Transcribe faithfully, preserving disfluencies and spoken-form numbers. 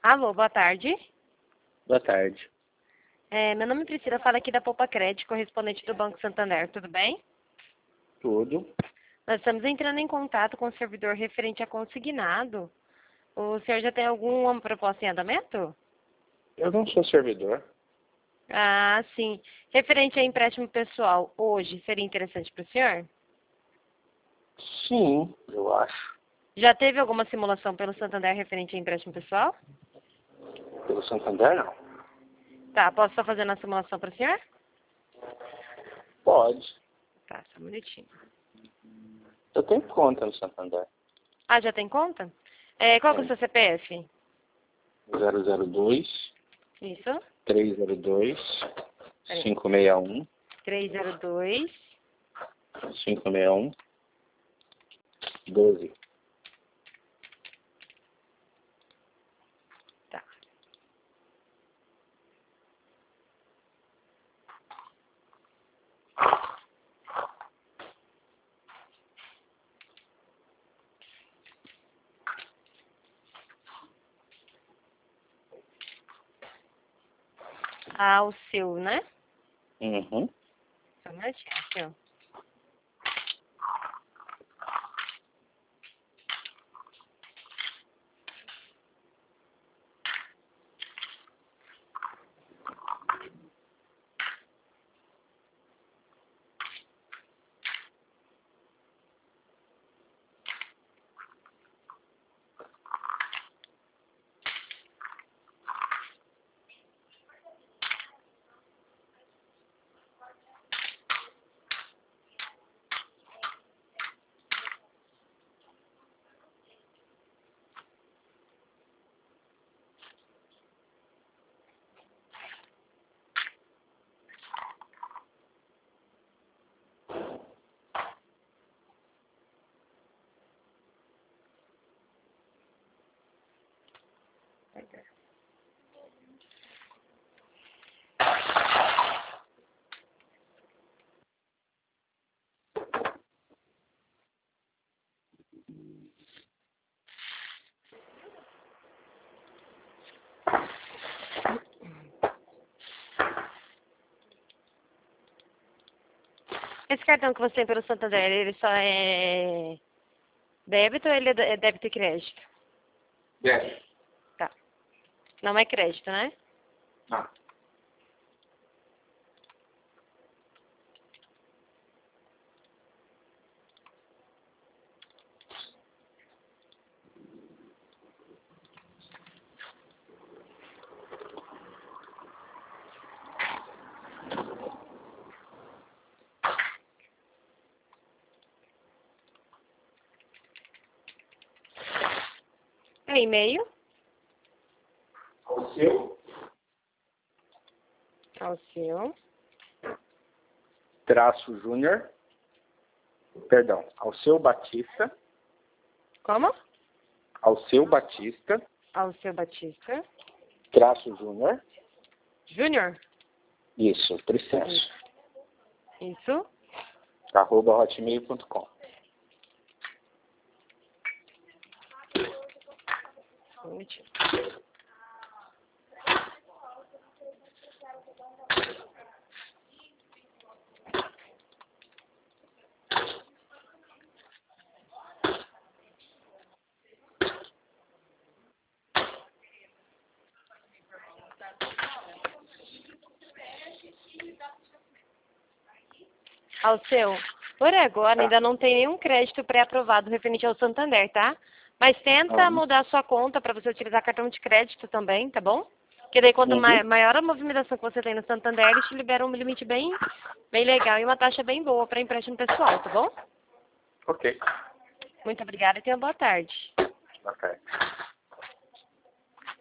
Alô, boa tarde. Boa tarde. É, meu nome é Priscila, falo aqui da Poupa Crédito, correspondente do Banco Santander, tudo bem? Tudo. Nós estamos entrando em contato com o servidor referente a consignado. O senhor já tem alguma proposta em andamento? Eu não sou servidor. Ah, sim. Referente a empréstimo pessoal, hoje seria interessante para o senhor? Sim, eu acho. Já teve alguma simulação pelo Santander referente a empréstimo pessoal? Pelo Santander, não. Tá, posso só fazer uma simulação para o senhor? Pode. Tá, só um minutinho. Eu tenho conta no Santander. Ah, já tem conta? É, qual que é o Tem. seu C P F? zero zero dois, Isso. três zero dois, Peraí. cinco seis um, três zero dois. cinco seis um, doze. Tá. Ah, o seu, né? Uhum. Só um minutinho, aqui, ó. Esse cartão que você tem pelo Santander, ele só é débito ou ele é dé- é débito e crédito? Deve. Tá. Não é crédito, né? Ah. É e-mail? O seu? Ao seu. Traço Júnior. Perdão. Ao seu Batista. Como? Ao seu Batista. Ao seu Batista. Traço Júnior. Júnior? Isso, Tricenso. Isso. Arroba hotmail ponto com. Um minutinho. Ao seu. Por agora, Tá. ainda não tem nenhum crédito pré-aprovado referente ao Santander, tá? Mas tenta Uhum. mudar a sua conta para você utilizar cartão de crédito também, tá bom? Porque daí quanto Uhum. ma- maior a movimentação que você tem no Santander, eles te liberam um limite bem, bem legal e uma taxa bem boa para empréstimo pessoal, tá bom? Ok. Muito obrigada e tenha boa tarde. Boa tarde.